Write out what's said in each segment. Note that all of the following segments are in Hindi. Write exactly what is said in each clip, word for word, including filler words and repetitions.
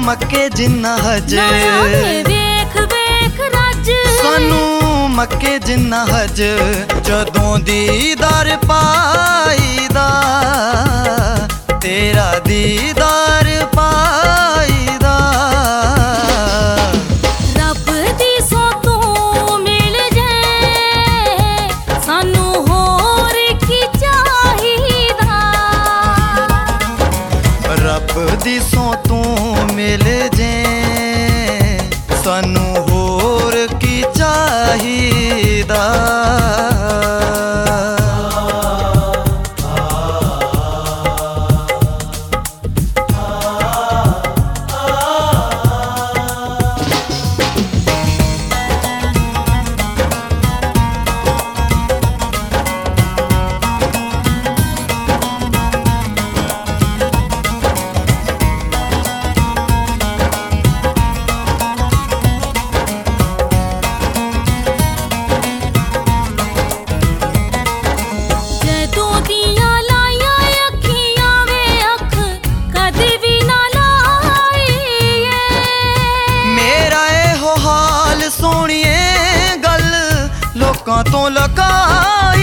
मक्के जिन्ना हज वेख वेख रज सानू मक्के जिन्ना हज जदों दीदार पाईदा तेरा दीदार पाईदा रब दी सौ तू मिल जाए सानू होर की चाहिदा रब दी सौ तू मिल जाए सानू होर की चाहिदा तो लकाई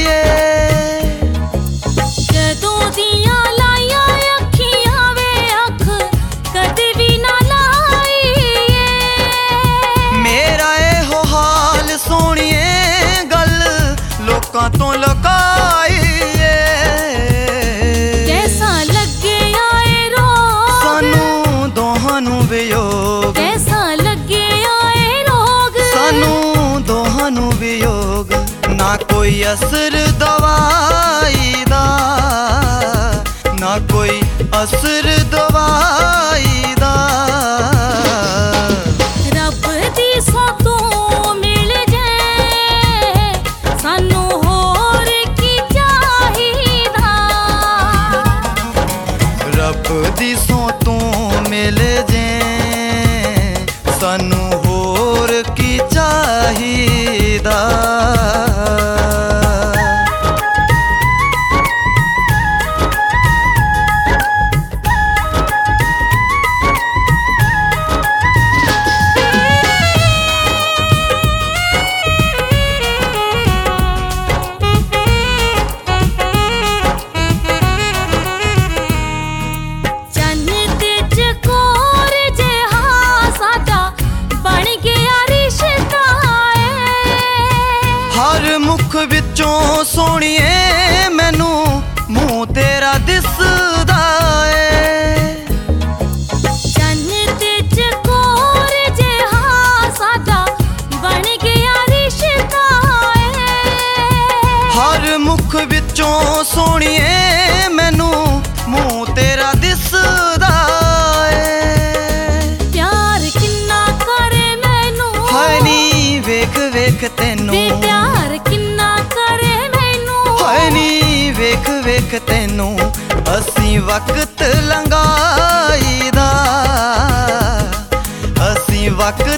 जदों दियां लाइया अखियां वे अख कदे भी ना लाई मेरा एहो हाल सोनिए गल लोकां तो लकाई कैसा लगे आए रोग सानू दोहां नू वियोग कैसा लगे आए रोग सानू दोहां नू वियोग ना कोई असर दवाई दा ना कोई असर दवाई दा रब दी सौ तू मिल जाए सानू होर की चाहिदा रब दी सौ तू मिल जाए सानू होर की चाहिदा मुख विचों सोनिए मैनू मुंह तेरा दिसदा है चन्न ते चकोर जिहा सादा बन गया रिश्ता है हर मुख विचों सोनिए मैनू मुंह तेरा दिसदा है प्यार किन्ना करे मैनू हाय नी वेख वेख तैनू प्यार किन्ना करे मैनू हाय नी वेख वेख तैनू असी वक्त लंघाई दा असी वक्त